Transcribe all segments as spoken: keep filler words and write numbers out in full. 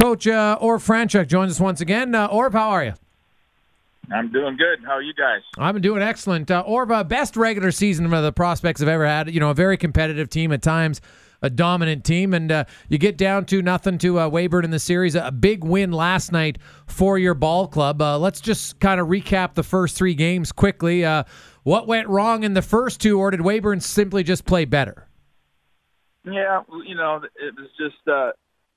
Coach uh, Orv Franchuk joins us once again. Uh, Orv, how are you? I'm doing good. How are you guys? I've been doing excellent. Uh, Orv, uh, best regular season the Prospects have ever had. You know, a very competitive team at times, a dominant team, and uh, you get down to nothing to uh, Weyburn in the series. A big win last night for your ball club. Uh, let's just kind of recap the first three games quickly. Uh, what went wrong in the first two, or did Weyburn simply just play better? Yeah, you know, it was just, uh,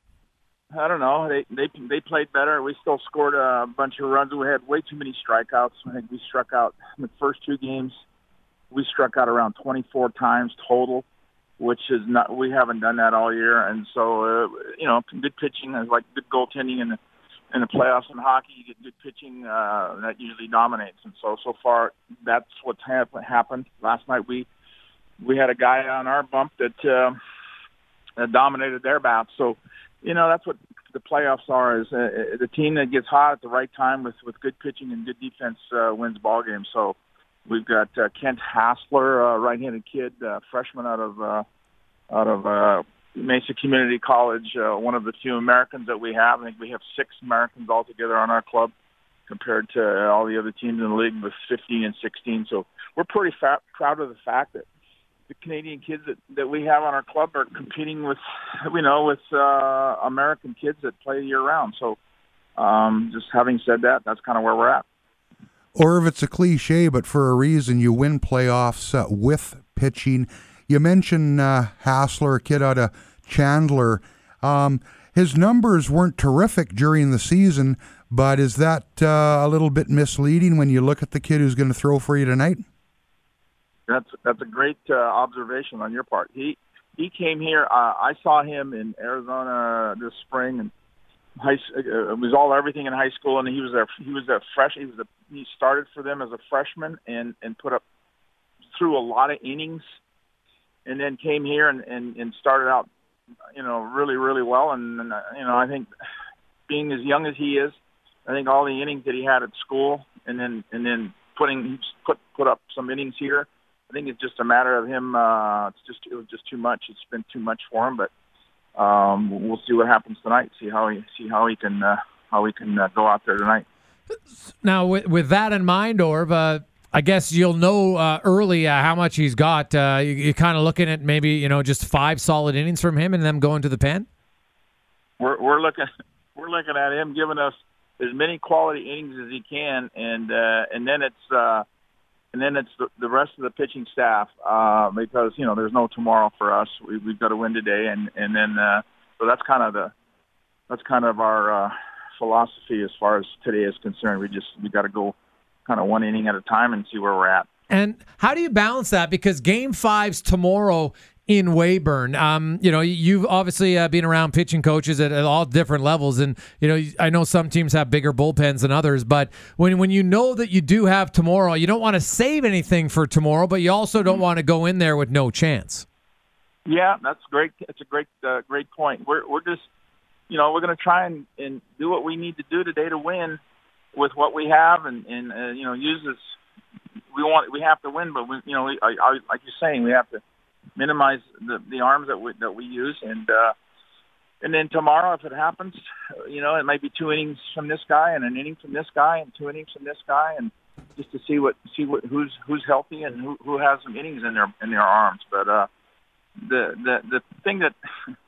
I don't know, they, they they played better. We still scored a bunch of runs. We had way too many strikeouts. I think we struck out in the first two games. We struck out around twenty-four times total, which is not, we haven't done that all year. And so, uh, you know, good pitching is like good goaltending in the, in the playoffs in hockey. You get good pitching, uh, that usually dominates. And so, so far, that's what's hap- happened. Last night we we had a guy on our bump that, uh, that dominated their bats. So, you know, that's what the playoffs are, is uh, the team that gets hot at the right time with, with good pitching and good defense uh, wins ball games. So we've got uh, Kent Hassler, uh, right-handed kid, uh, freshman out of uh, out of uh, Mesa Community College, uh, one of the few Americans that we have. I think we have six Americans altogether on our club compared to all the other teams in the league with fifteen and sixteen. So we're pretty fa- proud of the fact that the Canadian kids that, that we have on our club are competing with, you know, with uh, American kids that play year-round. So um, just having said that, that's kind of where we're at. Or if it's a cliche, but for a reason, you win playoffs uh, with pitching. You mentioned uh, Hassler, a kid out of Chandler. Um, his numbers weren't terrific during the season, but is that uh, a little bit misleading when you look at the kid who's going to throw for you tonight? That's that's a great uh, observation on your part. He he came here. Uh, I saw him in Arizona this spring, and high, uh, it was all everything in high school. And he was a he was a fresh. He was a he started for them as a freshman and and put up through a lot of innings, and then came here and and, and started out, you know, really really well. And, and uh, you know, I think being as young as he is, I think all the innings that he had at school, and then and then putting put put up some innings here. I think it's just a matter of him. Uh, it's just it was just too much. It's been too much for him. But um, we'll see what happens tonight. See how he see how he can uh, how he can uh, go out there tonight. Now, with, with that in mind, Orv, uh, I guess you'll know uh, early uh, how much he's got. Uh, you, you're kind of looking at maybe you know just five solid innings from him and them going to the pen. We're we're looking we're looking at him giving us as many quality innings as he can, and uh, and then it's. Uh, And then it's the, the rest of the pitching staff, uh, because, you know, there's no tomorrow for us. We, we've got to win today. And, and then, uh, so that's kind of the, that's kind of our, uh, philosophy as far as today is concerned. We just, we got to go kind of one inning at a time and see where we're at. And how do you balance that? Because game five's tomorrow in Weyburn. Um, you know, you've obviously uh, been around pitching coaches at, at all different levels, and you know, I know some teams have bigger bullpens than others. But when when you know that you do have tomorrow, you don't want to save anything for tomorrow, but you also don't want to go in there with no chance. Yeah, that's great. It's a great, uh, great point. We're we're just, you know, we're going to try and, and do what we need to do today to win with what we have, and and uh, you know, use this. We want we have to win, but we, you know, we, I, I, like you're saying, we have to minimize the, the arms that we that we use, and uh, and then tomorrow, if it happens, you know, it might be two innings from this guy and an inning from this guy and two innings from this guy, and just to see what see what who's who's healthy and who who has some innings in their in their arms. But uh, the the the thing that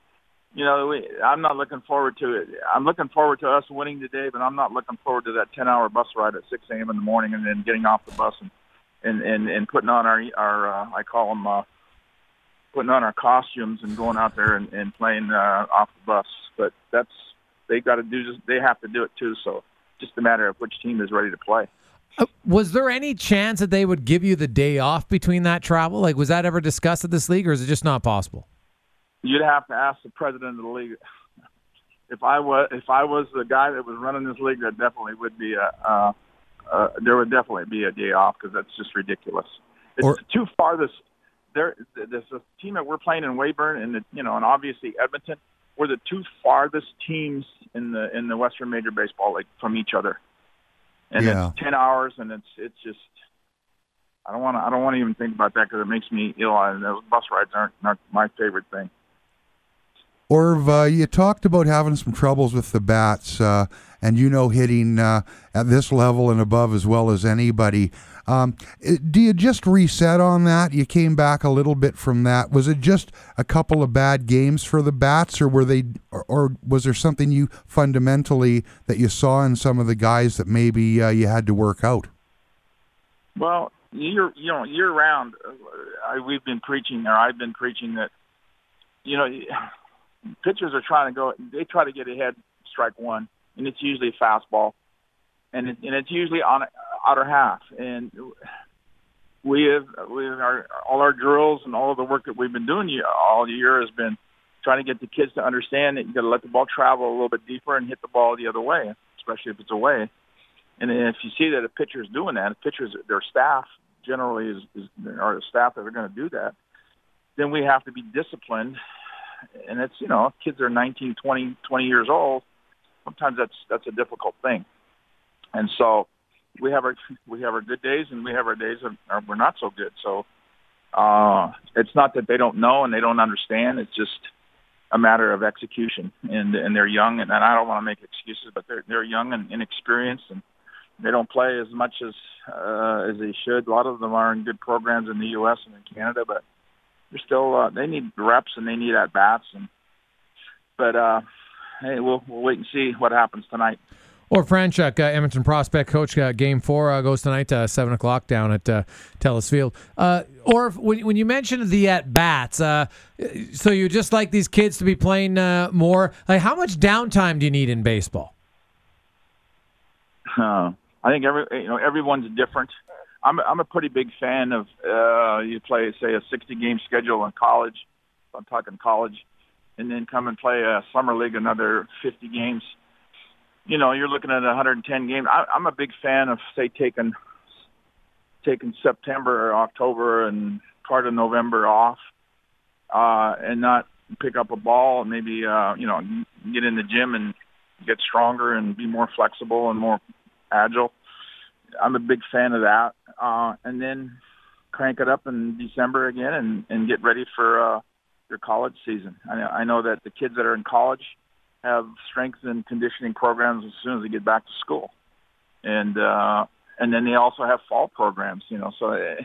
you know, we, I'm not looking forward to it. I'm looking forward to us winning today, but I'm not looking forward to that ten-hour bus ride at six a.m. in the morning and then getting off the bus and and and, and putting on our our uh, I call them. Uh, putting on our costumes and going out there and, and playing uh, off the bus. But that's, they got to do, they have to do it too. So just a matter of which team is ready to play. Uh, was there any chance that they would give you the day off between that travel? Like, was that ever discussed at this league, or is it just not possible? You'd have to ask the president of the league. If I was, if I was the guy that was running this league, there definitely would be a, uh, uh, there would definitely be a day off, because that's just ridiculous. It's or- too farthest. There, there's a team that we're playing in Weyburn, and the, you know, and obviously Edmonton. We're the two farthest teams in the in the Western Major Baseball League from each other, and yeah. it's ten hours, and it's it's just I don't want to I don't want to even think about that, because it makes me ill. And those bus rides aren't not my favorite thing. Orv, uh, you talked about having some troubles with the bats, uh, and you know hitting uh, at this level and above as well as anybody. Um, do you just reset on that? You came back a little bit from that. Was it just a couple of bad games for the bats, or were they, or, or was there something you fundamentally that you saw in some of the guys that maybe uh, you had to work out? Well, year you know year round, uh, I, we've been preaching, or I've been preaching that you know pitchers are trying to go. They try to get ahead, strike one, and it's usually a fastball, and it, and it's usually on outer half. And we have we have our all our drills and all of the work that we've been doing all year has been trying to get the kids to understand that you got to let the ball travel a little bit deeper and hit the ball the other way, especially if it's away. And if you see that a pitcher is doing that, if pitchers, their staff generally is, is are the staff that are going to do that, then we have to be disciplined. And it's, you know, kids are nineteen, twenty, twenty years old. Sometimes that's that's a difficult thing. And so we have our we have our good days and we have our days that are, we're not so good. So uh, it's not that they don't know and they don't understand. It's just a matter of execution. And and they're young, and, and I don't want to make excuses, but they're they're young and inexperienced, and they don't play as much as uh, as they should. A lot of them are in good programs in the U S and in Canada, but they're still uh, they need reps and they need at bats. And but uh, hey, we'll we'll wait and see what happens tonight. Or Franchuk, uh, Edmonton prospect coach, uh, game four uh, goes tonight, uh, seven o'clock down at uh, Telus Field. Uh, or when when you mentioned the at bats, uh, so you just like these kids to be playing uh, more. Like, how much downtime do you need in baseball? Uh, I think every you know everyone's different. I'm I'm a pretty big fan of uh, you play say a sixty game schedule in college. I'm talking college, and then come and play a summer league another fifty games. You know, you're looking at one hundred ten games. I, I'm a big fan of, say, taking taking September or October and part of November off, uh, and not pick up a ball and maybe, uh, you know, get in the gym and get stronger and be more flexible and more agile. I'm a big fan of that. Uh, and then crank it up in December again and, and get ready for uh, your college season. I, I know that the kids that are in college have strength and conditioning programs as soon as they get back to school, and uh, and then they also have fall programs. You know, so it,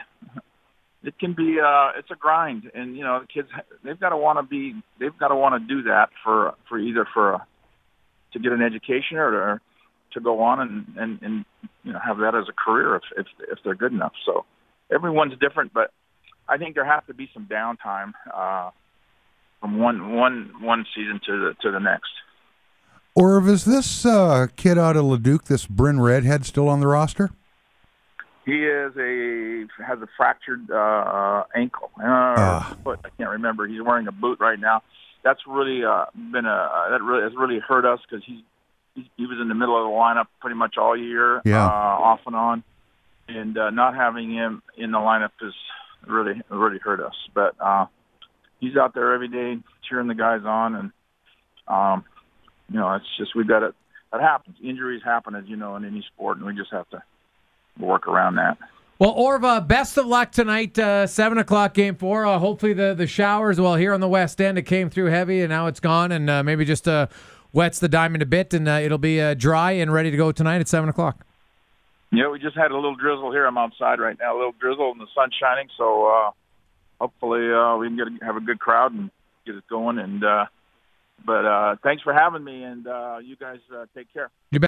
it can be uh, it's a grind, and you know, the kids they've got to want to be they've got to want to do that for for either for a, to get an education or to, to go on and, and, and you know have that as a career if, if if they're good enough. So everyone's different, but I think there has to be some downtime uh, from one one one season to the to the next. Or is this uh, kid out of Leduc, this Bryn Redhead, still on the roster? He is a has a fractured uh, ankle, uh, uh. foot. I can't remember. He's wearing a boot right now. That's really uh, been a that really has really hurt us because he's, he's he was in the middle of the lineup pretty much all year, yeah. uh, off and on, and uh, not having him in the lineup has really really hurt us. But uh, he's out there every day cheering the guys on, and um, you know it's just we've got it. That happens. Injuries happen, as you know, in any sport, and we just have to work around that. Well, Orva, best of luck tonight, uh, seven o'clock game four. Uh, hopefully the, the showers, well, here on the West End, it came through heavy, and now it's gone, and uh, maybe just uh, wets the diamond a bit, and uh, it'll be uh, dry and ready to go tonight at seven o'clock. Yeah, we just had a little drizzle here. I'm outside right now, a little drizzle, and the sun's shining, so uh, hopefully uh, we can get a, have a good crowd and get it going. And uh, But uh, thanks for having me, and uh, you guys uh, take care. You bet.